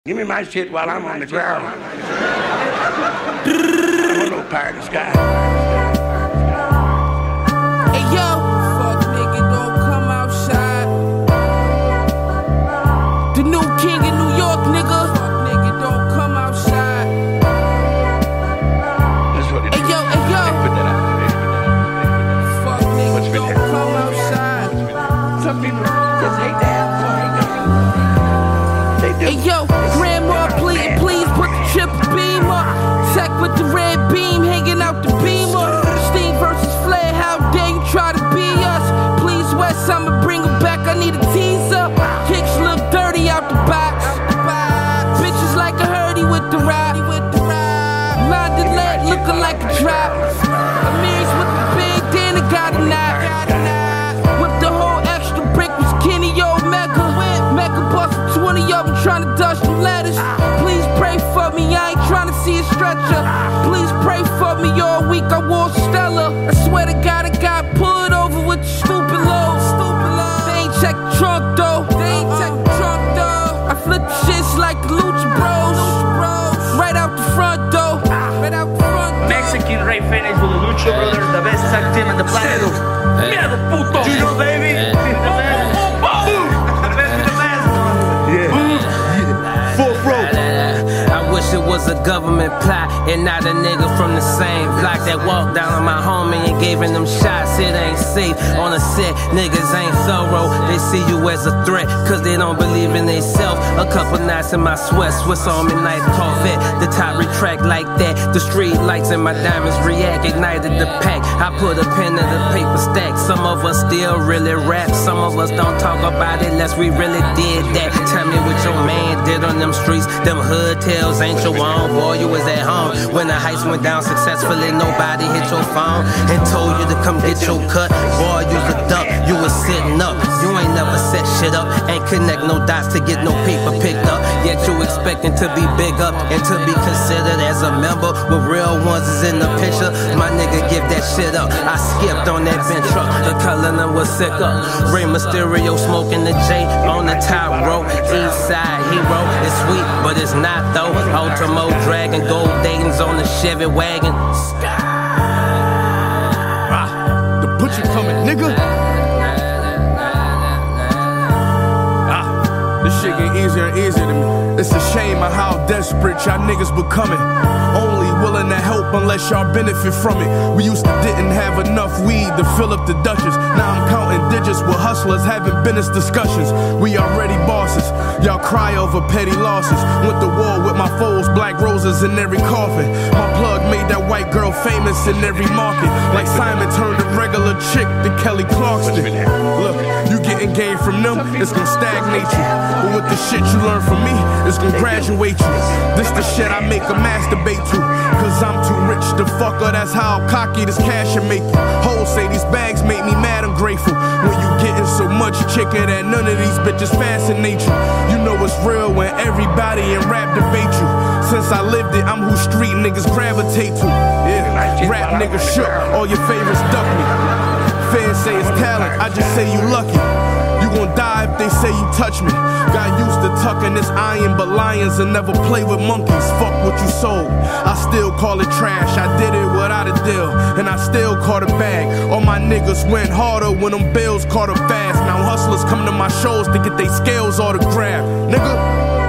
Give me my shit while I'm on the ground. I'm no pie in the sky. Hey yo, fuck nigga, don't come outside. The new king in New York, nigga. Fuck nigga, don't come outside. That's what it is. Hey yo, Put that out there. fuck nigga, What's been don't happening? come outside. Some people just hate to have fun. They do. Hey yo, grandma, please put the triple beam up. Tech with the red beam hanging out the beamer. Steve versus Flair, how dare you try to be us? Please, West, I'ma bring him back. I need a teaser. Kicks look dirty out the box. Bitches like a hurdy with the rap. London leg looking like a drop. Amir's with the big, then it got a knock. With the whole extra brick was Kenny Omega. Mega busted 20 of them trying to dust some letters. Please pray for me, I ain't trying to see a stretcher. Please pray for me, all week I wore Stella. I swear to God, I got pulled over with the stupid load. They ain't check the trunk though. I flip the shits like the Lucha Bros. Right out the front though. Mexican Ray Phoenix with the Lucha Brothers, the best tag team on the planet. Miedo, puto. You know, baby. The best of the best. Full throat. I wish it was a government plot and not a nigga from the same block that walked down on my homie and gave him them shots. It ain't safe on the set, niggas ain't thorough. They see you as a threat cause they don't believe in theyself. A couple knots in my sweat, Swiss Army knife Corvette. The top retract like that. The street lights and my diamonds react, ignited the pack. I put a pen in the paper stack. Some of us still really rap, some of us don't talk about it unless we really did that. Tell me what your man did on them streets. Them hood tales ain't your own, boy, you was at home. When the heist went down successfully, nobody hit your phone and told you to come get your cut. Boy, you was a duck, you was sitting up. You ain't never set shit up, ain't connect no dots to get no paper picked up. Yet you expecting to be big up and to be considered as a member when real ones is in the picture. My nigga, give that shit up. I skipped on that bench truck, the color was sick up. Rey Mysterio smoking the J on the top rope. East side hero, it's sweet, but it's not though. Ultimo Dragon, gold Dayton's on the Chevy wagon. The butcher coming, nigga. This shit get easier and easier to me. It's a shame of how desperate y'all niggas becoming. Only willing to help unless y'all benefit from it. We used to didn't have enough weed to fill up the Dutchess. Now I'm counting digits with hustlers having business discussions. We already bosses. Y'all cry over petty losses. Went to war with my foes, black roses in every coffin. My plug made that white girl famous in every market. Like Simon turned a regular chick to Kelly Clarkson. Look, you getting game from them, it's gonna stagnate you. But with the shit you learn from me, it's gonna graduate you. This the shit I make a masturbate to. Cause I'm too rich to fuck her, that's how cocky this cash will make you. Hoes say these bags make me mad and grateful. When you getting so much chicken that none of these bitches fascinate you. You know it's real when everybody in rap debate you. Since I lived it, I'm who street niggas gravitate to. Yeah, rap niggas shook, all your favorites duck me. Fans say it's talent, I just say you lucky. You gon' die if they say you touch me. Got used to tucking this iron, but lions and never play with monkeys. Fuck what you sold. I still call it trash. I did it without a deal, and I still caught a bag. All my niggas went harder when them bills caught up fast. Now hustlers come to my shows to get they scales autographed. Nigga,